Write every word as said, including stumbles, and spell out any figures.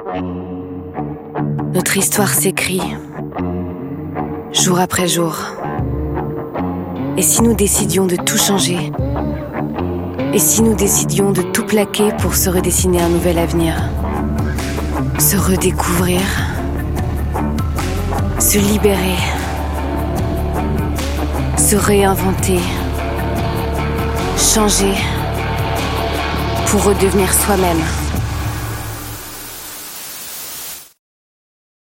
Notre histoire s'écrit, jour après jour. Et si nous décidions de tout changer? Et si nous décidions de tout plaquer pour se redessiner un nouvel avenir? Se redécouvrir, se libérer, se réinventer, changer pour redevenir soi-même.